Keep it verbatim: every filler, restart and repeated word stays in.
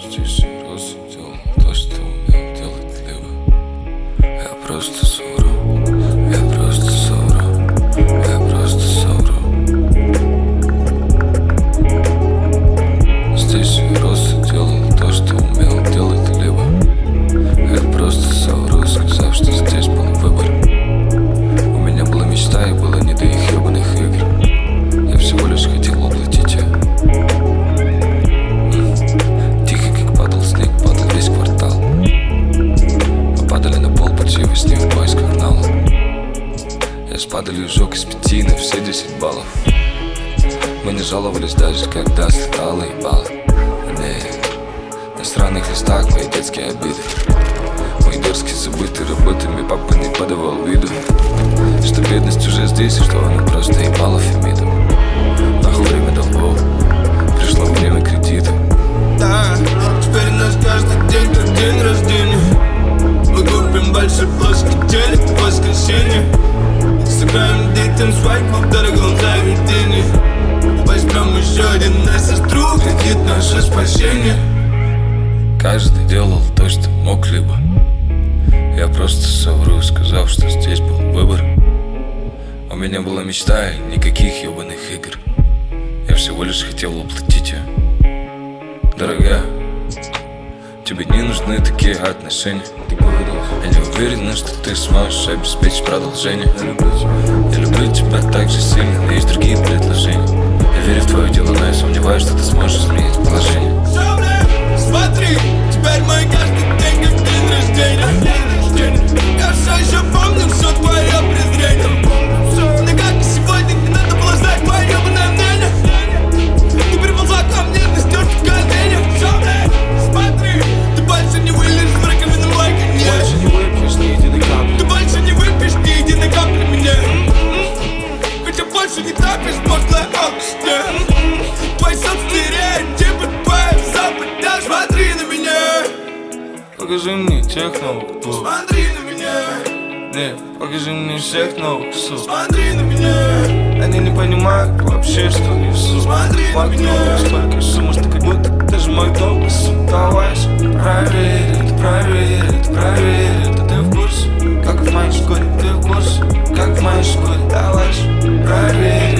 Здесь раз делал то, что умел делать либо. Я просто совру, я просто совру, я просто совру. Здесь раз делал то, что умел делать либо. Я просто совру, сказав, что здесь был выбор. У меня была мечта и было не до их ебаных игр. Я всего лишь хотел воплотить ее. Тихо, как падал снег, падал весь квартал. Мы падали на пол пути во сне в поисках нала. Я с падалью сжег из пяти на все десять баллов. Мы не жаловались даже, когда слетало ебало. Нет, на странных листах мои детские обиды. Мой дерзкий забытый работами папа не подавал виду, что бедность уже здесь и что она просто ебала Фемиду. Нахуй время долгов, пришло время кредита. Да, теперь у нас каждый день как день рождения. Мы купим большой плоский телек в воскресенье. Сыграем детям свадьбу в дорогом заведении. Возьмем еще один на сестру, кредит наше спасение. Каждый делал то, что мог либо. Я просто совру, сказав, что здесь был выбор. У меня была мечта и никаких ебаных игр. Я всего лишь хотел воплотить ее. Дорогая, тебе не нужны такие отношения. Я не уверена, что ты сможешь обеспечить продолжение. Я люблю тебя так же сильно, но есть другие предложения. Я верю в твое дело, но я сомневаюсь, что ты сможешь изменить положение. Смотри, теперь мой каждый день как день рождения. Я все еще помню все твое презрение. Но как и сегодня не надо было знать твое ебаное мнение. Ты приползла ко мне на стёрке коленях. Смотри, ты больше не вылезешь в раковину мой конец. Больше не выпьешь ни единой капли. Ты больше не выпьешь ни единой капли меня. Ведь я больше не тапишь пошлая алкашня. Твои собственные стереотипы, твоя западня. Смотри на меня. Покажи мне тех новых клуб. Смотри на меня. Не, покажи мне всех новых суп. Смотри на меня. Они не понимают вообще, что несу. Смотри на меня. Столько сумму, что как будто ты же мой долг. Давай проверь, это проверь, это проверь. Это ты в курсе, как в моей шкуре. Ты в курсе, как в моей шкуре. Давай проверь.